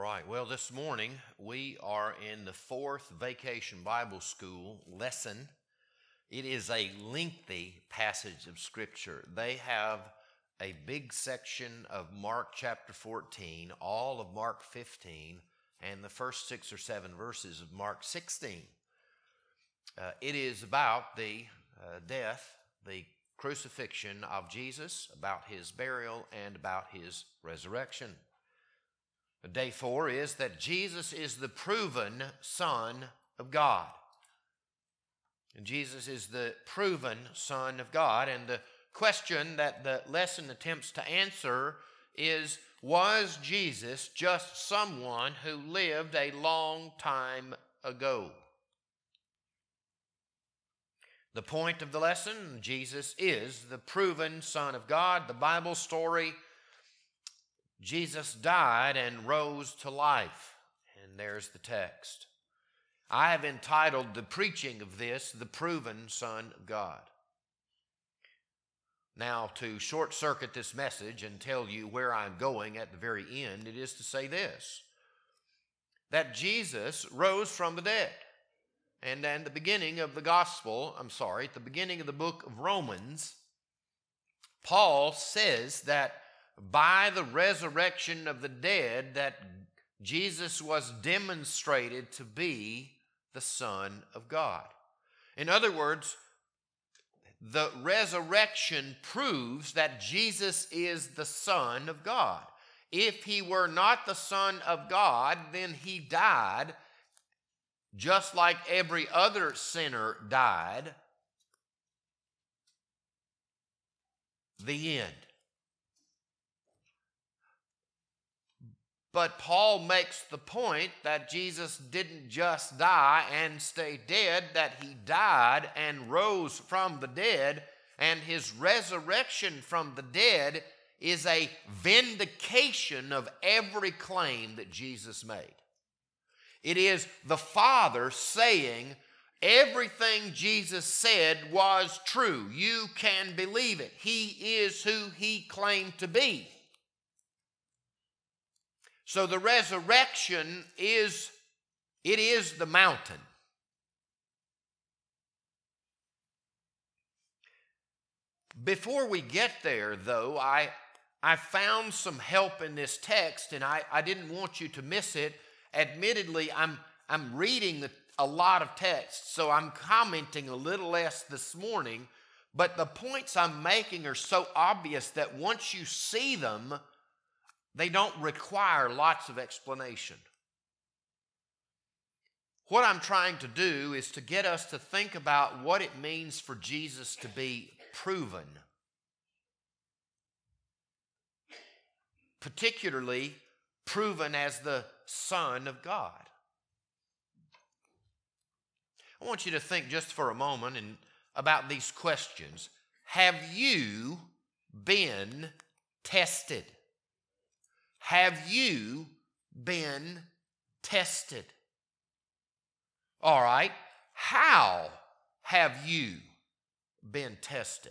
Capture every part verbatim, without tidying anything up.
right. Well, this morning we are in the fourth Vacation Bible School lesson. It is a lengthy passage of Scripture. They have a big section of Mark chapter fourteen, all of Mark fifteen, and the first six or seven verses of Mark sixteen. Uh, it is about the uh, death, the crucifixion of Jesus, about his burial, and about his resurrection. Day four is that Jesus is the proven Son of God. And Jesus is the proven Son of God. And the question that the lesson attempts to answer is, was Jesus just someone who lived a long time ago? The point of the lesson, Jesus is the proven Son of God. The Bible story, Jesus died and rose to life. And there's the text. I have entitled the preaching of this, The Proven Son of God. Now, to short-circuit this message and tell you where I'm going at the very end, it is to say this, that Jesus rose from the dead. And at the beginning of the gospel, I'm sorry, at the beginning of the book of Romans, Paul says that by the resurrection of the dead, that Jesus was demonstrated to be the Son of God. In other words, the resurrection proves that Jesus is the Son of God. If he were not the Son of God, then he died just like every other sinner died. The end. But Paul makes the point that Jesus didn't just die and stay dead, that he died and rose from the dead, and his resurrection from the dead is a vindication of every claim that Jesus made. It is the Father saying everything Jesus said was true. You can believe it. He is who he claimed to be. So the resurrection is, it is the mountain. Before we get there, though, I, I found some help in this text, and I, I didn't want you to miss it. Admittedly, I'm, I'm reading the, a lot of text, so I'm commenting a little less this morning, but the points I'm making are so obvious that once you see them, they don't require lots of explanation. What I'm trying to do is to get us to think about what it means for Jesus to be proven. Particularly proven as the Son of God. I want you to think just for a moment and about these questions. Have you been tested? Have you been tested? All right. How have you been tested?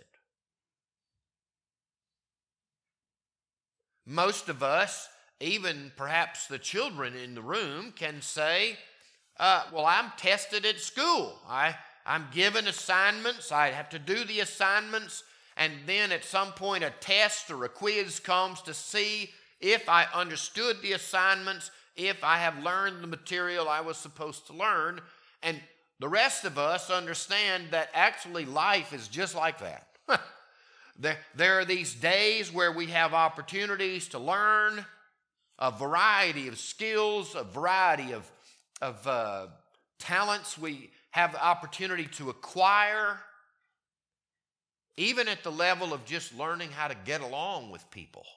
Most of us, even perhaps the children in the room, can say, uh, well, I'm tested at school. I, I'm given assignments. I have to do the assignments. And then at some point a test or a quiz comes to see if I understood the assignments, if I have learned the material I was supposed to learn. And the rest of us understand that actually life is just like that. there, there are these days where we have opportunities to learn a variety of skills, a variety of, of uh, talents we have the opportunity to acquire, even at the level of just learning how to get along with people.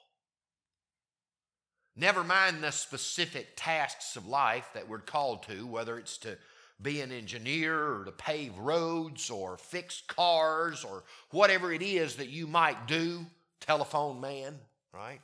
Never mind the specific tasks of life that we're called to, whether it's to be an engineer or to pave roads or fix cars or whatever it is that you might do, telephone man, right?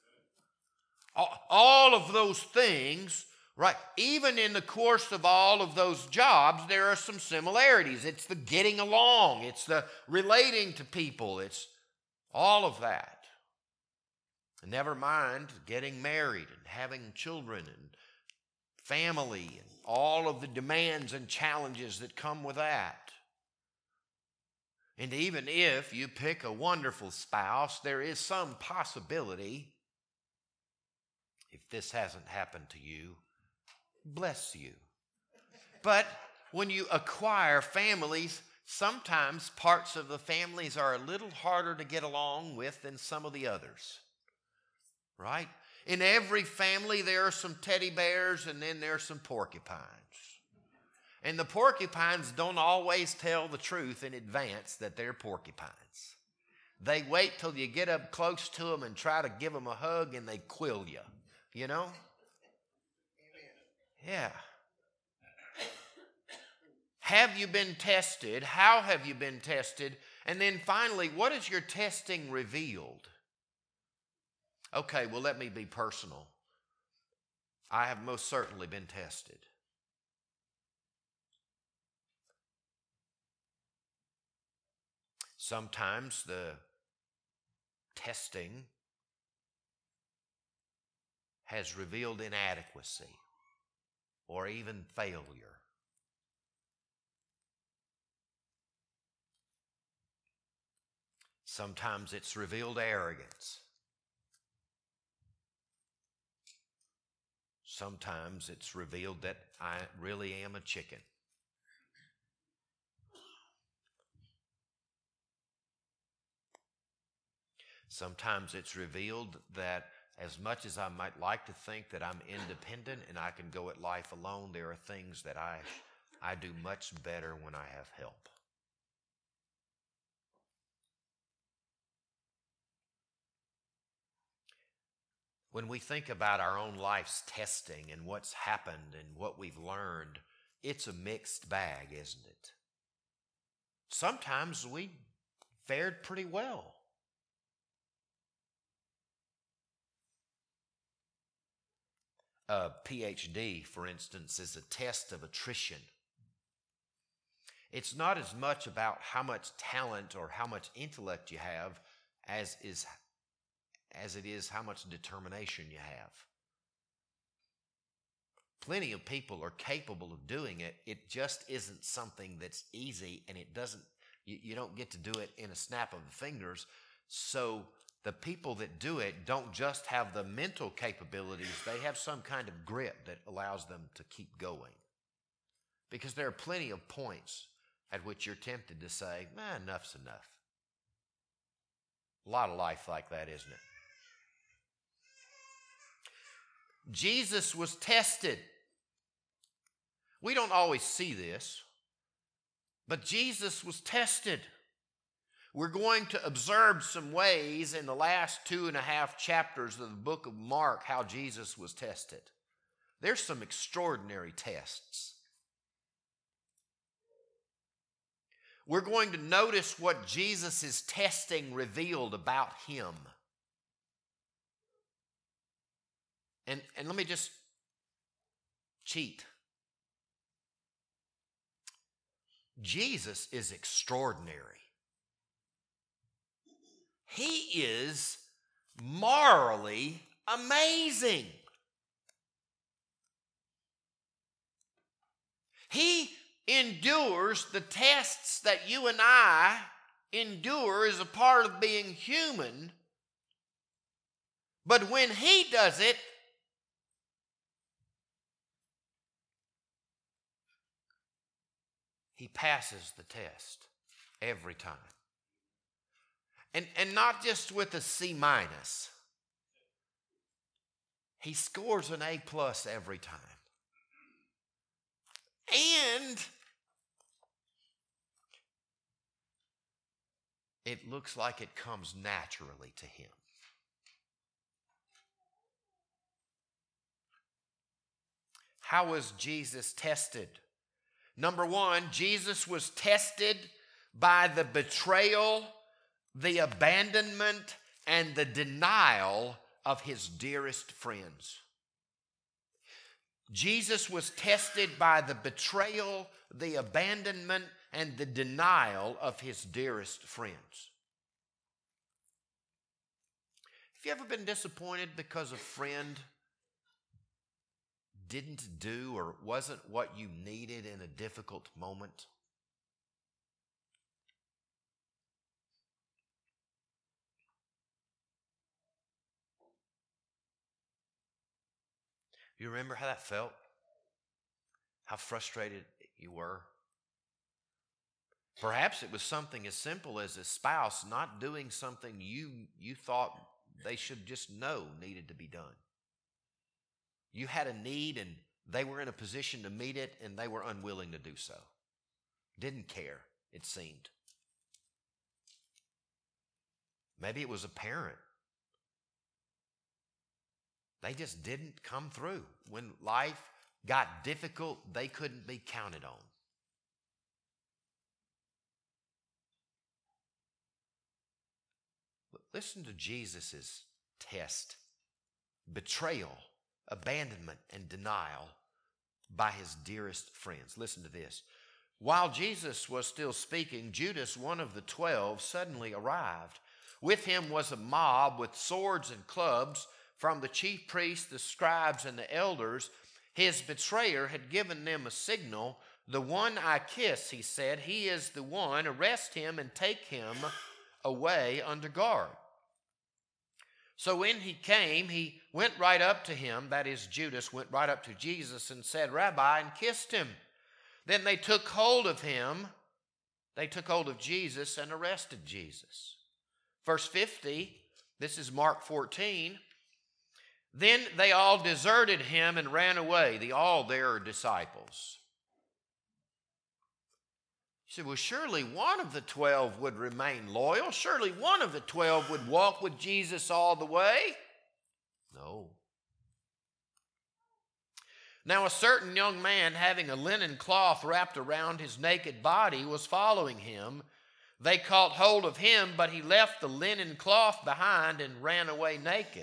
All of those things, right? Even in the course of all of those jobs, there are some similarities. It's the getting along. It's the relating to people. It's all of that. Never mind getting married and having children and family and all of the demands and challenges that come with that. And even if you pick a wonderful spouse, there is some possibility, if this hasn't happened to you, bless you. But when you acquire families, sometimes parts of the families are a little harder to get along with than some of the others. Right? In every family, there are some teddy bears and then there are some porcupines. And the porcupines don't always tell the truth in advance that they're porcupines. They wait till you get up close to them and try to give them a hug and they quill you. You know? Yeah. Have you been tested? How have you been tested? And then finally, what has your testing revealed? Okay, well, let me be personal. I have most certainly been tested. Sometimes the testing has revealed inadequacy or even failure. Sometimes it's revealed arrogance. Sometimes it's revealed that I really am a chicken. Sometimes it's revealed that as much as I might like to think that I'm independent and I can go at life alone, there are things that I, I do much better when I have help. When we think about our own life's testing and what's happened and what we've learned, it's a mixed bag, isn't it? Sometimes we fared pretty well. A P H D, for instance, is a test of attrition. It's not as much about how much talent or how much intellect you have as is as it is how much determination you have. Plenty of people are capable of doing it. It just isn't something that's easy, and it doesn't, you, you don't get to do it in a snap of the fingers. So the people that do it don't just have the mental capabilities, they have some kind of grit that allows them to keep going. Because there are plenty of points at which you're tempted to say, man, enough's enough. A lot of life like that, isn't it? Jesus was tested. We don't always see this, but Jesus was tested. We're going to observe some ways in the last two and a half chapters of the book of Mark how Jesus was tested. There's some extraordinary tests. We're going to notice what Jesus' testing revealed about him. And, and let me just cheat. Jesus is extraordinary. He is morally amazing. He endures the tests that you and I endure as a part of being human. But when he does it, he passes the test every time. And, and not just with a C minus. He scores an A plus every time. And it looks like it comes naturally to him. How was Jesus tested? Number one, Jesus was tested by the betrayal, the abandonment, and the denial of his dearest friends. Jesus was tested by the betrayal, the abandonment, and the denial of his dearest friends. Have you ever been disappointed because a friend didn't do or wasn't what you needed in a difficult moment? You remember how that felt? How frustrated you were? Perhaps it was something as simple as a spouse not doing something you, you thought they should just know needed to be done. You had a need and they were in a position to meet it and they were unwilling to do so. Didn't care, it seemed. Maybe it was a parent. They just didn't come through. When life got difficult, they couldn't be counted on. Listen to Jesus' test. Betrayal, abandonment, and denial by his dearest friends. Listen to this. While Jesus was still speaking, Judas, one of the twelve, suddenly arrived. With him was a mob with swords and clubs from the chief priests, the scribes, and the elders. His betrayer had given them a signal. The one I kiss, he said, he is the one. Arrest him and take him away under guard. So when he came, he went right up to him, that is, Judas went right up to Jesus and said, Rabbi, and kissed him. Then they took hold of him, they took hold of Jesus and arrested Jesus. Verse fifty, this is Mark fourteen. Then they all deserted him and ran away. The all there are disciples. You said, well, surely one of the twelve would remain loyal. Surely one of the twelve would walk with Jesus all the way. No. Now a certain young man having a linen cloth wrapped around his naked body was following him. They caught hold of him, but he left the linen cloth behind and ran away naked.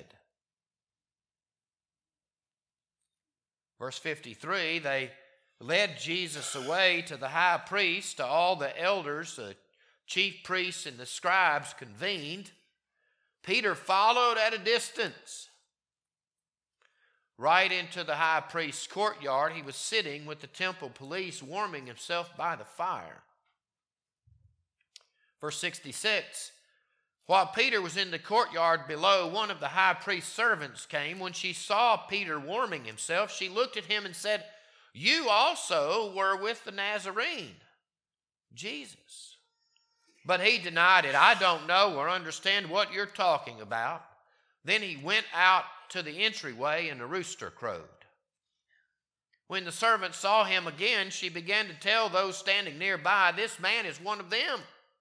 Verse fifty-three, they led Jesus away to the high priest, to all the elders, the chief priests, and the scribes convened. Peter followed at a distance. Right into the high priest's courtyard, he was sitting with the temple police, warming himself by the fire. Verse sixty-six, while Peter was in the courtyard below, one of the high priest's servants came. When she saw Peter warming himself, she looked at him and said, you also were with the Nazarene, Jesus. But he denied it. I don't know or understand what you're talking about. Then he went out to the entryway and a rooster crowed. When the servant saw him again, she began to tell those standing nearby, this man is one of them.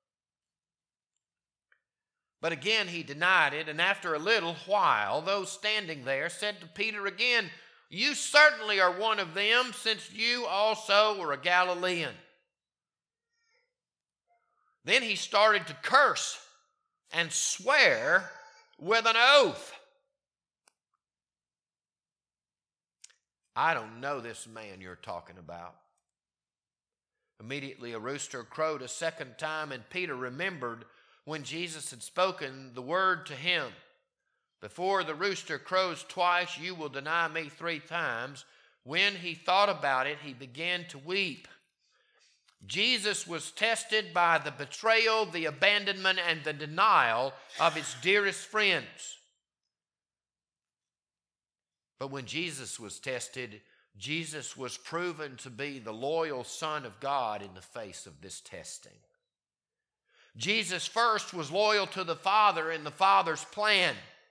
But again he denied it, and after a little while, those standing there said to Peter again, you certainly are one of them, since you also were a Galilean. Then he started to curse and swear with an oath. I don't know this man you're talking about. Immediately a rooster crowed a second time, and Peter remembered when Jesus had spoken the word to him. Before the rooster crows twice, you will deny me three times. When he thought about it, he began to weep. Jesus was tested by the betrayal, the abandonment, and the denial of his dearest friends. But when Jesus was tested, Jesus was proven to be the loyal Son of God in the face of this testing. Jesus first was loyal to the Father and the Father's plan.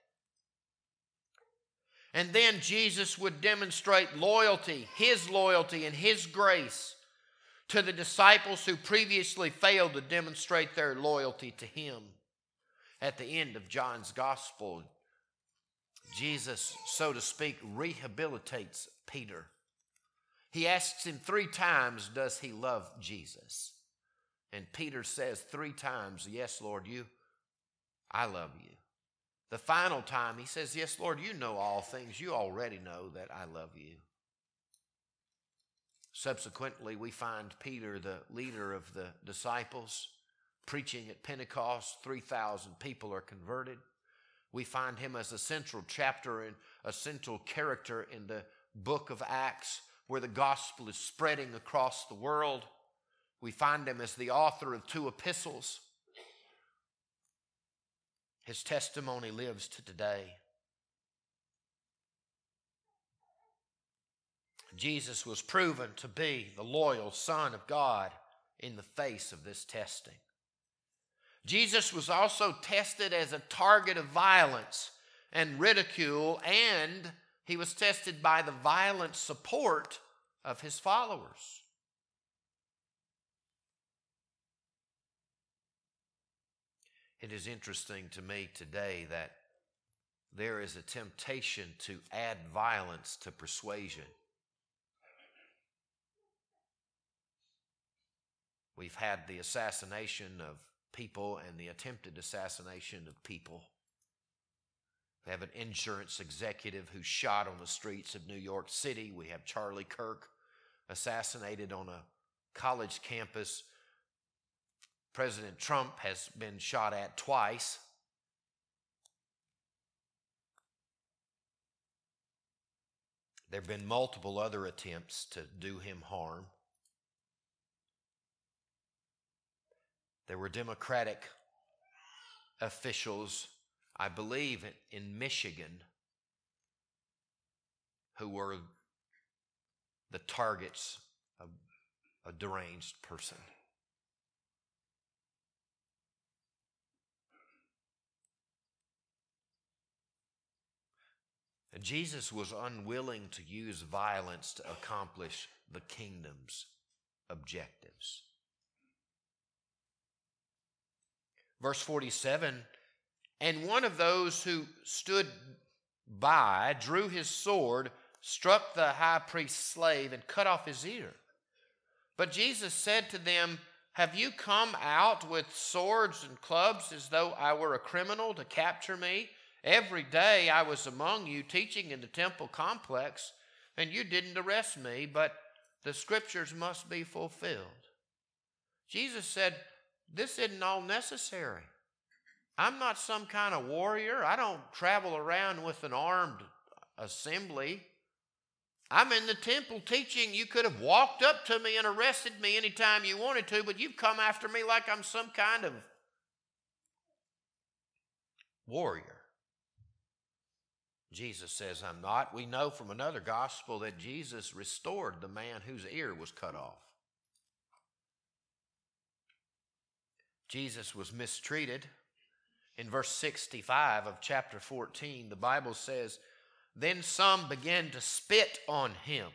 And then Jesus would demonstrate loyalty, his loyalty and his grace to the disciples who previously failed to demonstrate their loyalty to him. At the end of John's gospel, Jesus, so to speak, rehabilitates Peter. He asks him three times, does he love Jesus? And Peter says three times, yes, Lord, you, I love you. The final time he says, yes, Lord, you know all things. You already know that I love you. Subsequently, we find Peter, the leader of the disciples, preaching at Pentecost. three thousand people are converted. We find him as a central chapter and a central character in the book of Acts, where the gospel is spreading across the world. We find him as the author of two epistles. His testimony lives to today. Jesus was proven to be the loyal Son of God in the face of this testing. Jesus was also tested as a target of violence and ridicule, and he was tested by the violent support of his followers. It is interesting to me today that there is a temptation to add violence to persuasion. We've had the assassination of people and the attempted assassination of people. We have an insurance executive who's shot on the streets of New York City. We have Charlie Kirk assassinated on a college campus. President Trump has been shot at twice. There have been multiple other attempts to do him harm. There were Democratic officials, I believe, in Michigan, who were the targets of a deranged person. Jesus was unwilling to use violence to accomplish the kingdom's objectives. Verse forty-seven, and one of those who stood by drew his sword, struck the high priest's slave, and cut off his ear. But Jesus said to them, have you come out with swords and clubs as though I were a criminal to capture me? Every day I was among you teaching in the temple complex, and you didn't arrest me, but the scriptures must be fulfilled. Jesus said, this isn't all necessary. I'm not some kind of warrior. I don't travel around with an armed assembly. I'm in the temple teaching. You could have walked up to me and arrested me anytime you wanted to, but you've come after me like I'm some kind of warrior. Jesus says, I'm not. We know from another gospel that Jesus restored the man whose ear was cut off. Jesus was mistreated. In verse sixty-five of chapter fourteen, the Bible says, then some began to spit on him,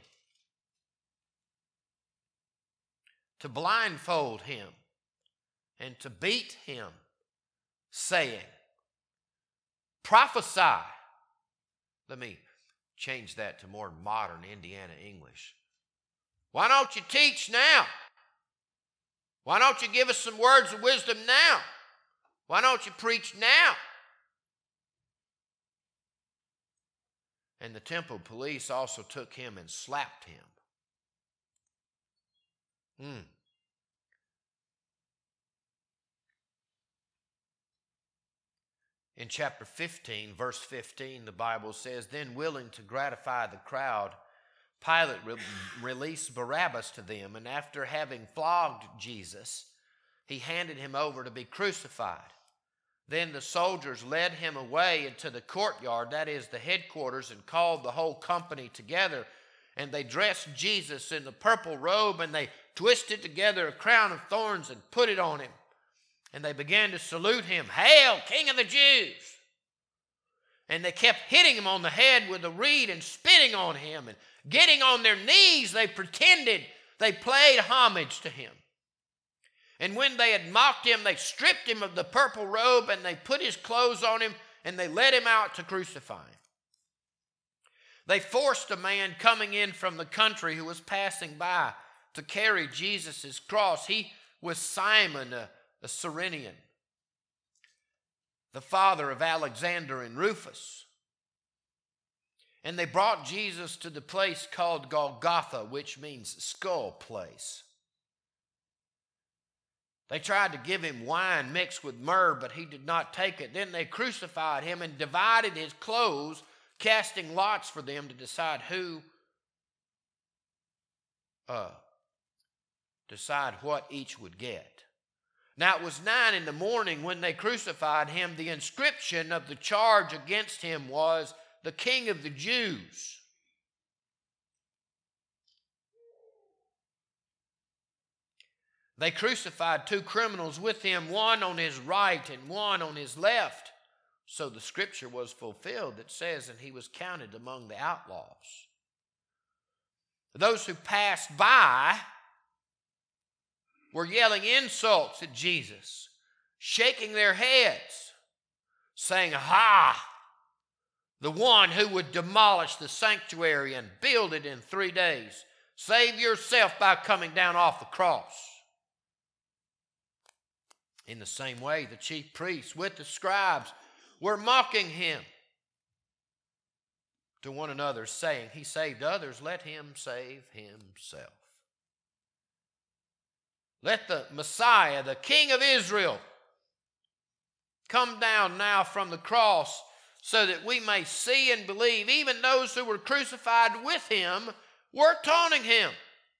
to blindfold him, and to beat him, saying, prophesy. Let me change that to more modern Indiana English. Why don't you teach now? Why don't you give us some words of wisdom now? Why don't you preach now? And the temple police also took him and slapped him. Hmm. In chapter fifteen, verse fifteen, the Bible says, then willing to gratify the crowd, Pilate re- released Barabbas to them, and after having flogged Jesus, he handed him over to be crucified. Then the soldiers led him away into the courtyard, that is the headquarters, and called the whole company together. And they dressed Jesus in the purple robe, and they twisted together a crown of thorns and put it on him. And they began to salute him, Hail, King of the Jews! And they kept hitting him on the head with a reed and spitting on him. And getting on their knees, they pretended they played homage to him. And when they had mocked him, they stripped him of the purple robe, and they put his clothes on him, and they led him out to crucify him. They forced a man coming in from the country who was passing by to carry Jesus' cross. He was Simon, a, a Cyrenian, the father of Alexander and Rufus. And they brought Jesus to the place called Golgotha, which means skull place. They tried to give him wine mixed with myrrh, but he did not take it. Then they crucified him and divided his clothes, casting lots for them to decide who, uh, decide what each would get. Now it was nine in the morning when they crucified him. The inscription of the charge against him was, "The King of the Jews." They crucified two criminals with him, one on his right and one on his left. So the scripture was fulfilled that says, and he was counted among the outlaws. Those who passed by were yelling insults at Jesus, shaking their heads, saying, "Ha! The one who would demolish the sanctuary and build it in three days. Save yourself by coming down off the cross." In the same way, the chief priests with the scribes were mocking him to one another, saying, "He saved others, let him save himself. Let the Messiah, the King of Israel, come down now from the cross so that we may see and believe." Even those who were crucified with him were taunting him.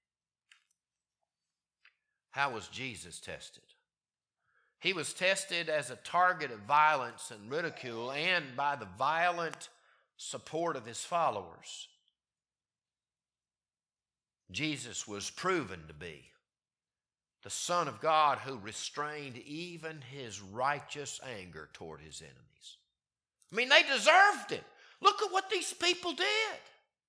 How was Jesus tested? He was tested as a target of violence and ridicule and by the violent support of his followers. Jesus was proven to be the Son of God who restrained even his righteous anger toward his enemies. I mean, they deserved it. Look at what these people did.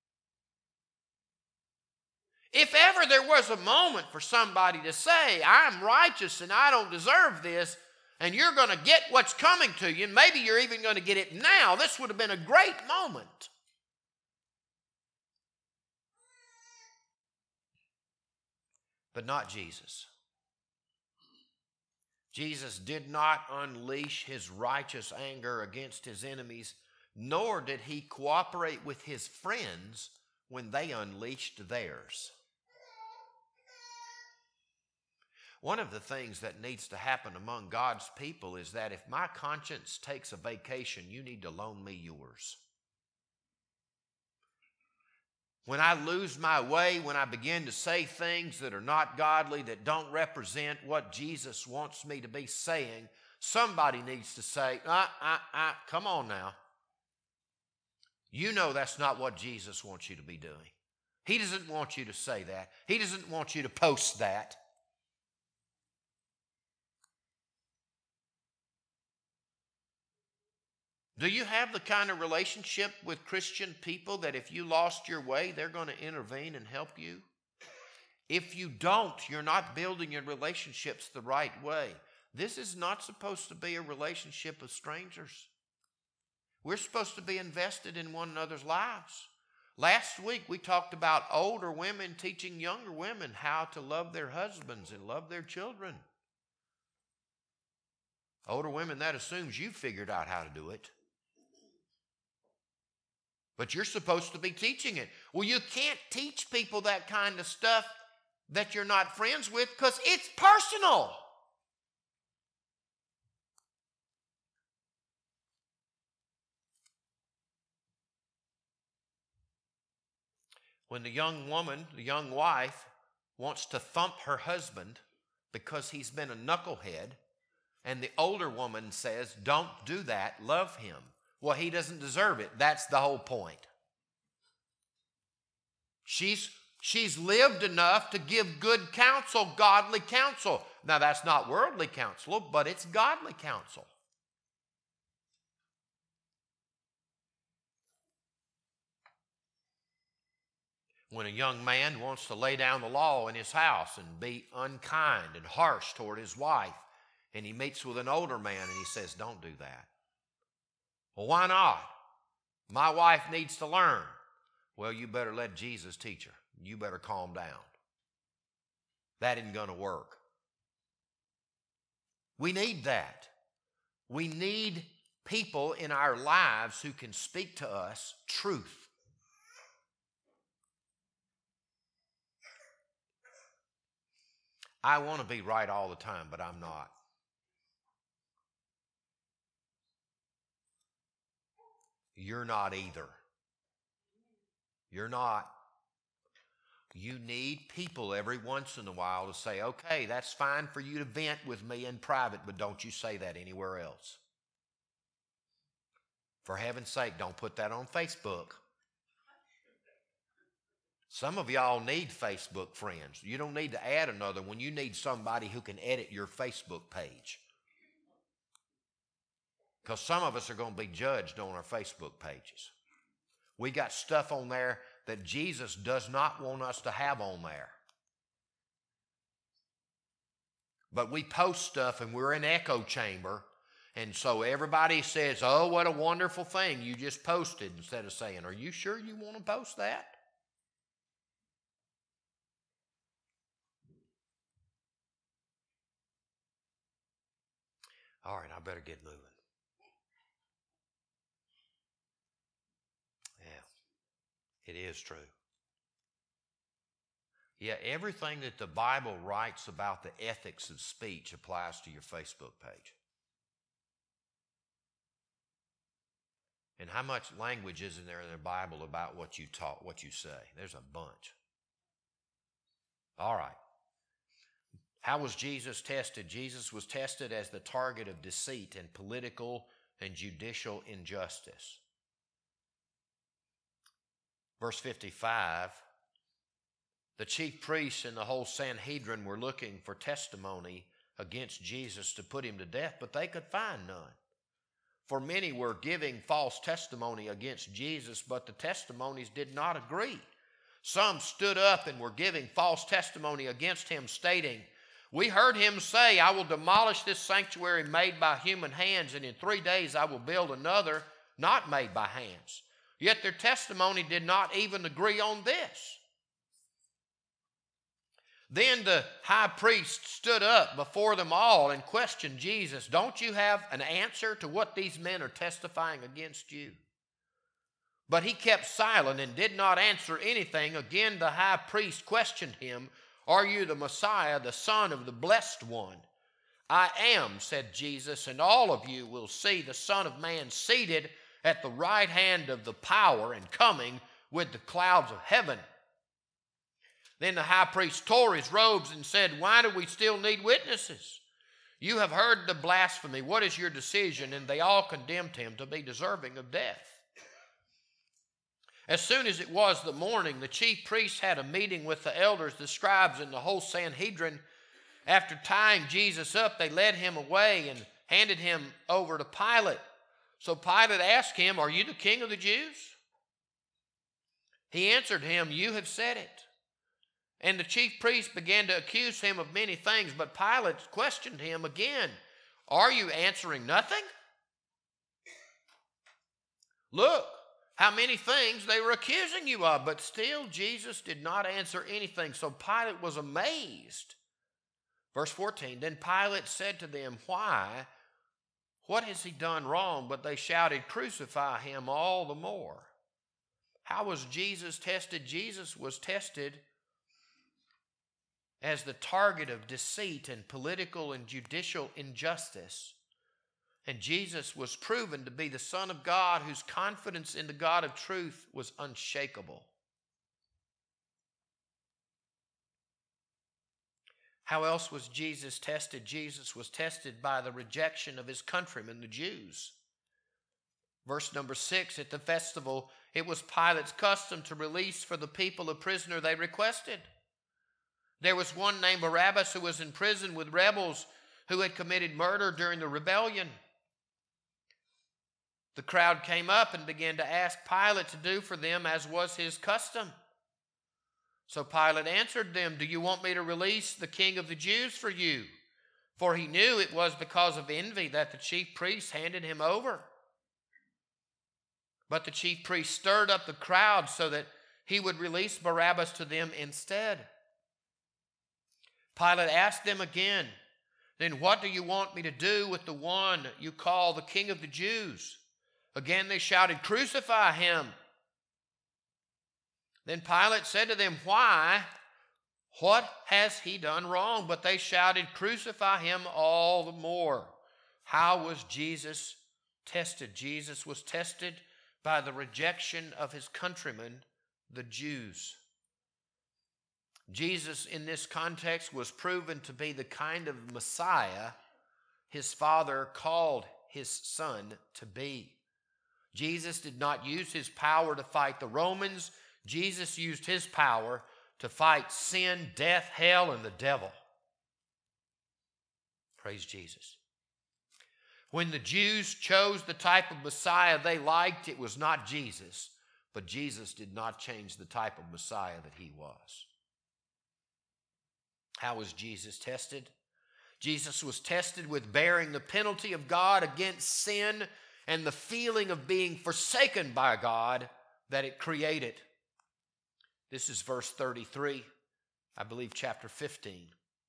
If ever there was a moment for somebody to say, "I'm righteous and I don't deserve this," and you're going to get what's coming to you, and maybe you're even going to get it now, this would have been a great moment. But not Jesus. Jesus did not unleash his righteous anger against his enemies, nor did he cooperate with his friends when they unleashed theirs. One of the things that needs to happen among God's people is that if my conscience takes a vacation, you need to loan me yours. When I lose my way, when I begin to say things that are not godly, that don't represent what Jesus wants me to be saying, somebody needs to say, uh, uh, uh, come on now. You know that's not what Jesus wants you to be doing. He doesn't want you to say that. He doesn't want you to post that. Do you have the kind of relationship with Christian people that if you lost your way, they're going to intervene and help you? If you don't, you're not building your relationships the right way. This is not supposed to be a relationship of strangers. We're supposed to be invested in one another's lives. Last week we talked about older women teaching younger women how to love their husbands and love their children. Older women, that assumes you figured out how to do it. But you're supposed to be teaching it. Well, you can't teach people that kind of stuff that you're not friends with because it's personal. When the young woman, the young wife, wants to thump her husband because he's been a knucklehead, and the older woman says, "Don't do that, love him." Well, he doesn't deserve it. That's the whole point. She's, she's lived enough to give good counsel, godly counsel. Now, that's not worldly counsel, but it's godly counsel. When a young man wants to lay down the law in his house and be unkind and harsh toward his wife, and he meets with an older man and he says, "Don't do that." Well, why not? My wife needs to learn. Well, you better let Jesus teach her. You better calm down. That isn't going to work. We need that. We need people in our lives who can speak to us truth. I want to be right all the time, but I'm not. You're not either. You're not. You need people every once in a while to say, okay, that's fine for you to vent with me in private, but don't you say that anywhere else. For heaven's sake, don't put that on Facebook. Some of y'all need Facebook friends. You don't need to add another one. You need somebody who can edit your Facebook page. Because some of us are going to be judged on our Facebook pages. We got stuff on there that Jesus does not want us to have on there. But we post stuff and we're in echo chamber. And so everybody says, oh, what a wonderful thing you just posted, instead of saying, are you sure you want to post that? All right, I better get moving. Yeah, it is true. Yeah, everything that the Bible writes about the ethics of speech applies to your Facebook page. And how much language is in there in the Bible about what you talk, what you say? There's a bunch. All right. How was Jesus tested? Jesus was tested as the target of deceit and political and judicial injustice. Verse fifty-five, the chief priests and the whole Sanhedrin were looking for testimony against Jesus to put him to death, but they could find none. For many were giving false testimony against Jesus, but the testimonies did not agree. Some stood up and were giving false testimony against him, stating, we heard him say, I will demolish this sanctuary made by human hands, and in three days I will build another not made by hands. Yet their testimony did not even agree on this. Then the high priest stood up before them all and questioned Jesus, don't you have an answer to what these men are testifying against you? But he kept silent and did not answer anything. Again, the high priest questioned him, are you the Messiah, the Son of the Blessed One? I am, said Jesus, and all of you will see the Son of Man seated at the right hand of the power and coming with the clouds of heaven. Then the high priest tore his robes and said, why do we still need witnesses? You have heard the blasphemy. What is your decision? And they all condemned him to be deserving of death. As soon as it was the morning, the chief priests had a meeting with the elders, the scribes, and the whole Sanhedrin. After tying Jesus up, they led him away and handed him over to Pilate. So Pilate asked him, are you the king of the Jews? He answered him, you have said it. And the chief priests began to accuse him of many things, but Pilate questioned him again, are you answering nothing? Look how many things they were accusing you of, but still Jesus did not answer anything. So Pilate was amazed. Verse fourteen, then Pilate said to them, why? What has he done wrong? But they shouted, crucify him all the more. How was Jesus tested? Jesus was tested as the target of deceit and political and judicial injustice. And Jesus was proven to be the Son of God, whose confidence in the God of truth was unshakable. How else was Jesus tested? Jesus was tested by the rejection of his countrymen, the Jews. Verse number six, at the festival, it was Pilate's custom to release for the people a prisoner they requested. There was one named Barabbas who was in prison with rebels who had committed murder during the rebellion. The crowd came up and began to ask Pilate to do for them as was his custom. So Pilate answered them, do you want me to release the king of the Jews for you? For he knew it was because of envy that the chief priests handed him over. But the chief priests stirred up the crowd so that he would release Barabbas to them instead. Pilate asked them again, then what do you want me to do with the one you call the King of the Jews? Again they shouted, crucify him. Then Pilate said to them, why? What has he done wrong? But they shouted, crucify him all the more. How was Jesus tested? Jesus was tested by the rejection of his countrymen, the Jews. Jesus, in this context, was proven to be the kind of Messiah his Father called his Son to be. Jesus did not use his power to fight the Romans. Jesus used his power to fight sin, death, hell, and the devil. Praise Jesus. When the Jews chose the type of Messiah they liked, it was not Jesus, but Jesus did not change the type of Messiah that he was. How was Jesus tested? Jesus was tested with bearing the penalty of God against sin and the feeling of being forsaken by God that it created. This is verse thirty-three, I believe chapter fifteen.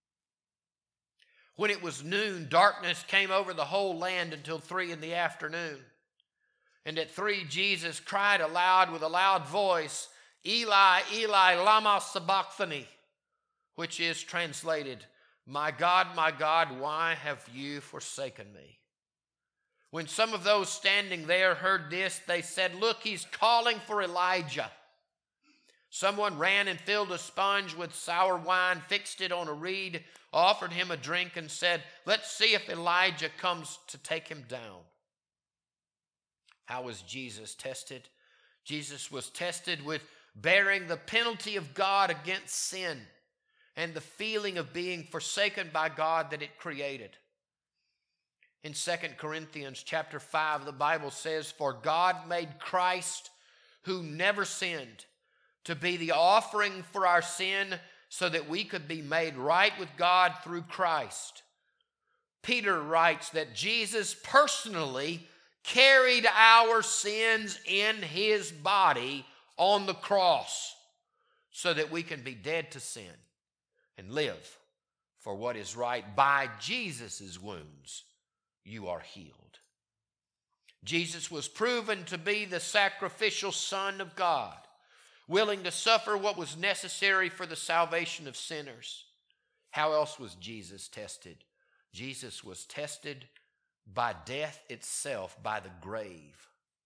When it was noon, darkness came over the whole land until three in the afternoon. And at three, Jesus cried aloud with a loud voice, Eli, Eli, lama sabachthani, which is translated, My God, my God, why have you forsaken me? When some of those standing there heard this, they said, Look, he's calling for Elijah. Someone ran and filled a sponge with sour wine, fixed it on a reed, offered him a drink, and said, Let's see if Elijah comes to take him down. How was Jesus tested? Jesus was tested with bearing the penalty of God against sin and the feeling of being forsaken by God that it created. In Second Corinthians chapter five, the Bible says, For God made Christ, who never sinned, to be the offering for our sin so that we could be made right with God through Christ. Peter writes that Jesus personally carried our sins in his body on the cross so that we can be dead to sin and live for what is right. By Jesus' wounds, you are healed. Jesus was proven to be the sacrificial Son of God, willing to suffer what was necessary for the salvation of sinners. How else was Jesus tested? Jesus was tested by death itself, by the grave.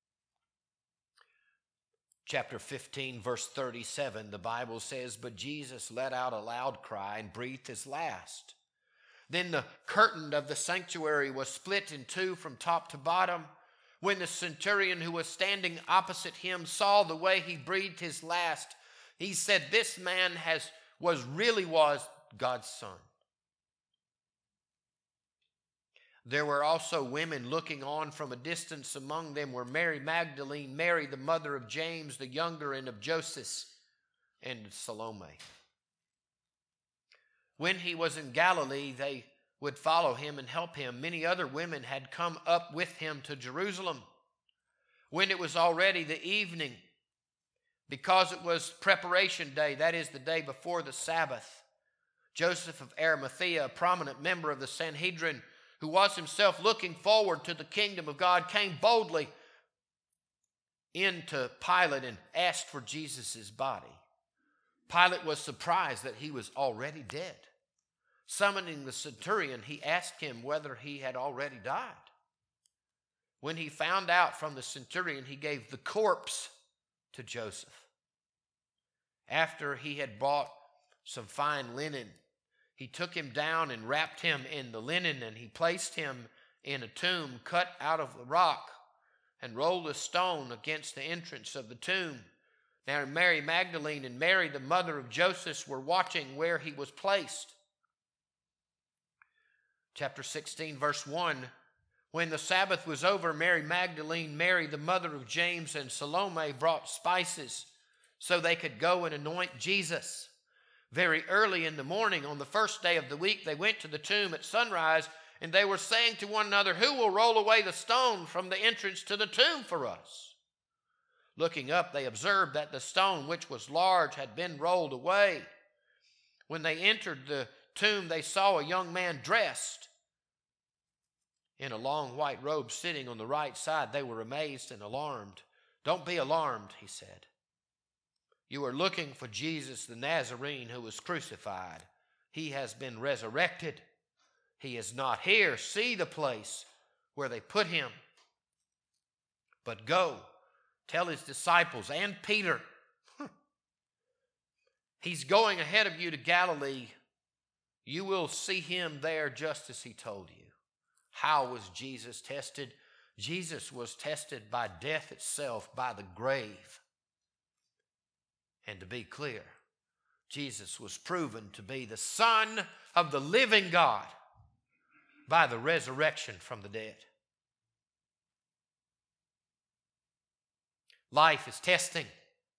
Chapter fifteen, verse thirty-seven, the Bible says, But Jesus let out a loud cry and breathed his last. Then the curtain of the sanctuary was split in two from top to bottom. When the centurion who was standing opposite him saw the way he breathed his last, he said, This man has was really was God's Son. There were also women looking on from a distance. Among them were Mary Magdalene, Mary the mother of James the younger, and of Joseph, and Salome. When he was in Galilee, they would follow him and help him. Many other women had come up with him to Jerusalem. When it was already the evening, because it was preparation day, that is the day before the Sabbath, Joseph of Arimathea, a prominent member of the Sanhedrin, who was himself looking forward to the kingdom of God, came boldly into Pilate and asked for Jesus' body. Pilate was surprised that he was already dead. Summoning the centurion, he asked him whether he had already died. When he found out from the centurion, he gave the corpse to Joseph. After he had bought some fine linen, he took him down and wrapped him in the linen, and he placed him in a tomb cut out of the rock and rolled a stone against the entrance of the tomb. Now Mary Magdalene and Mary, the mother of Joseph, were watching where he was placed. Chapter sixteen, verse one, When the Sabbath was over, Mary Magdalene, Mary, the mother of James, and Salome brought spices so they could go and anoint Jesus. Very early in the morning, on the first day of the week, they went to the tomb at sunrise, and they were saying to one another, Who will roll away the stone from the entrance to the tomb for us? Looking up, they observed that the stone, which was large, had been rolled away. When they entered the tomb, they saw a young man dressed in a long white robe sitting on the right side. They were amazed and alarmed. Don't be alarmed, he said. You are looking for Jesus the Nazarene who was crucified. He has been resurrected. He is not here. See the place where they put him. But go, tell his disciples and Peter, he's going ahead of you to Galilee. You will see him there just as he told you. How was Jesus tested? Jesus was tested by death itself, by the grave. And to be clear, Jesus was proven to be the Son of the living God by the resurrection from the dead. Life is testing.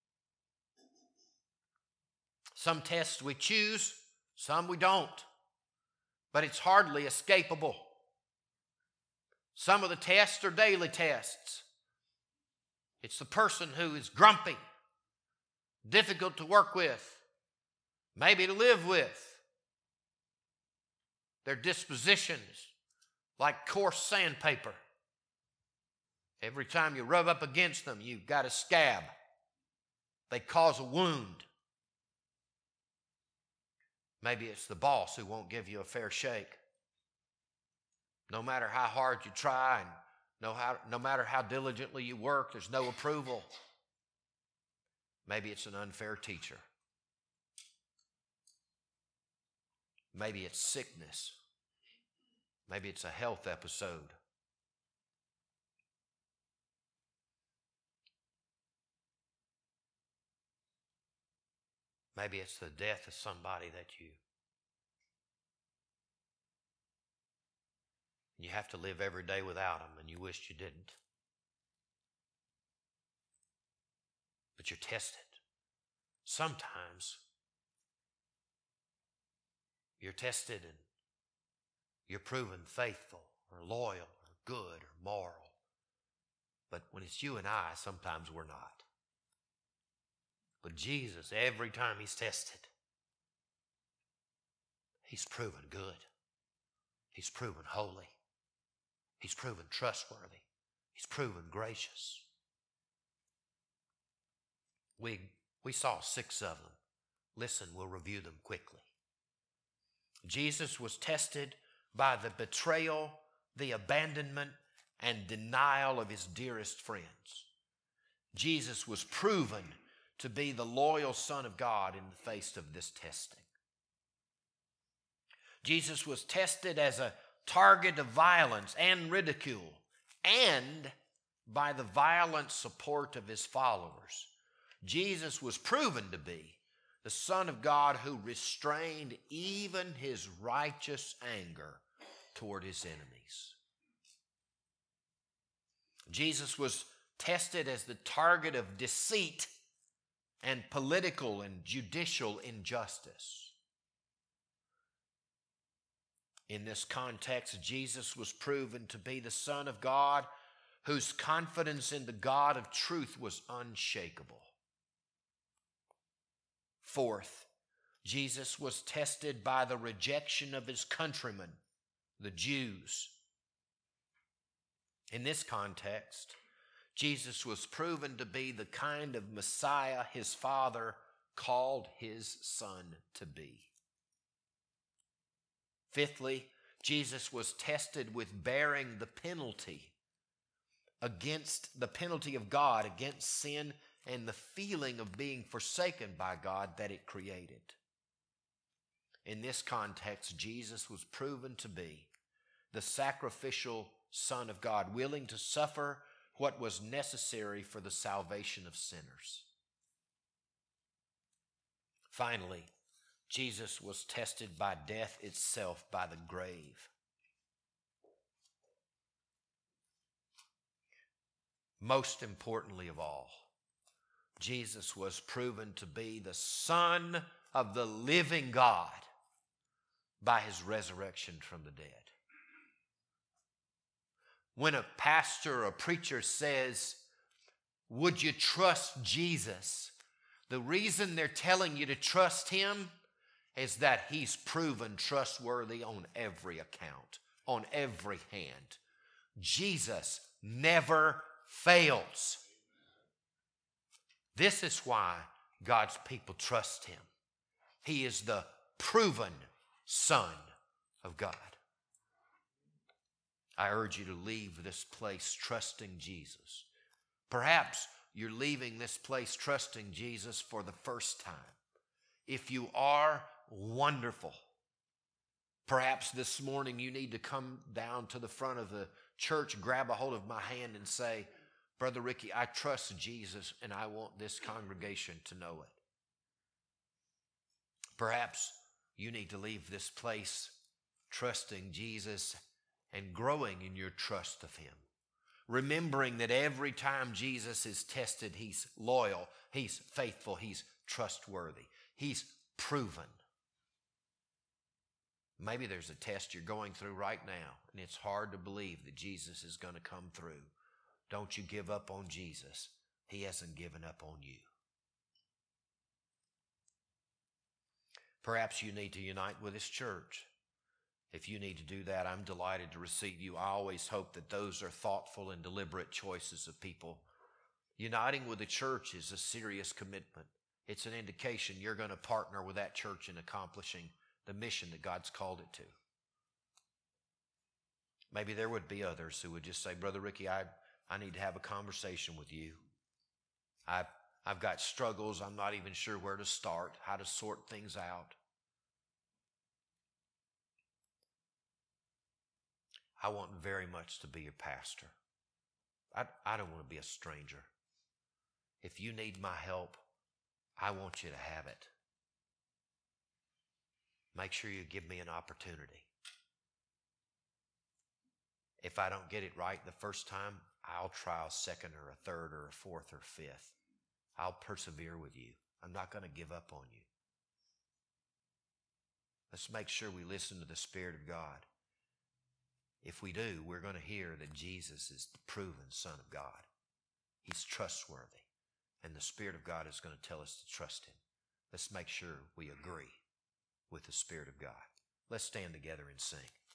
Some tests we choose, some we don't. But it's hardly escapable. Some of the tests are daily tests. It's the person who is grumpy, difficult to work with, maybe to live with. Their dispositions like coarse sandpaper. Every time you rub up against them, you've got a scab. They cause a wound. Maybe it's the boss who won't give you a fair shake. No matter how hard you try and no, how, no matter how diligently you work, there's no approval. Maybe it's an unfair teacher. Maybe it's sickness. Maybe it's a health episode. Maybe it's the death of somebody that you you have to live every day without them and you wished you didn't. But you're tested. Sometimes you're tested and you're proven faithful or loyal or good or moral. But when it's you and I, sometimes we're not. But Jesus, every time he's tested, he's proven good. He's proven holy. He's proven trustworthy. He's proven gracious. We, we saw six of them. Listen, we'll review them quickly. Jesus was tested by the betrayal, the abandonment, and denial of his dearest friends. Jesus was proven to be the loyal Son of God in the face of this testing. Jesus was tested as a target of violence and ridicule, and by the violent support of his followers. Jesus was proven to be the Son of God who restrained even his righteous anger toward his enemies. Jesus was tested as the target of deceit and political and judicial injustice. In this context, Jesus was proven to be the Son of God whose confidence in the God of truth was unshakable. Fourth, Jesus was tested by the rejection of his countrymen, the Jews. In this context, Jesus was proven to be the kind of Messiah his Father called his Son to be. Fifthly, Jesus was tested with bearing the penalty against the penalty of God against sin and the feeling of being forsaken by God that it created. In this context, Jesus was proven to be the sacrificial Son of God, willing to suffer what was necessary for the salvation of sinners. Finally, Jesus was tested by death itself, by the grave. Most importantly of all, Jesus was proven to be the Son of the living God by his resurrection from the dead. When a pastor or a preacher says, "Would you trust Jesus?" the reason they're telling you to trust him is that he's proven trustworthy on every account, on every hand. Jesus never fails. This is why God's people trust him. He is the proven Son of God. I urge you to leave this place trusting Jesus. Perhaps you're leaving this place trusting Jesus for the first time. If you are, wonderful. Perhaps this morning you need to come down to the front of the church, grab a hold of my hand and say, Brother Ricky, I trust Jesus and I want this congregation to know it. Perhaps you need to leave this place trusting Jesus and growing in your trust of him. Remembering that every time Jesus is tested, he's loyal, he's faithful, he's trustworthy, he's proven. Maybe there's a test you're going through right now, and it's hard to believe that Jesus is going to come through. Don't you give up on Jesus. He hasn't given up on you. Perhaps you need to unite with this church. If you need to do that, I'm delighted to receive you. I always hope that those are thoughtful and deliberate choices of people. Uniting with the church is a serious commitment. It's an indication you're going to partner with that church in accomplishing the mission that God's called it to. Maybe there would be others who would just say, Brother Ricky, I, I need to have a conversation with you. I've, I've got struggles. I'm not even sure where to start, how to sort things out. I want very much to be your pastor. I, I don't want to be a stranger. If you need my help, I want you to have it. Make sure you give me an opportunity. If I don't get it right the first time, I'll try a second or a third or a fourth or fifth. I'll persevere with you. I'm not going to give up on you. Let's make sure we listen to the Spirit of God. If we do, we're going to hear that Jesus is the proven Son of God. He's trustworthy. And the Spirit of God is going to tell us to trust him. Let's make sure we agree with the Spirit of God. Let's stand together and sing.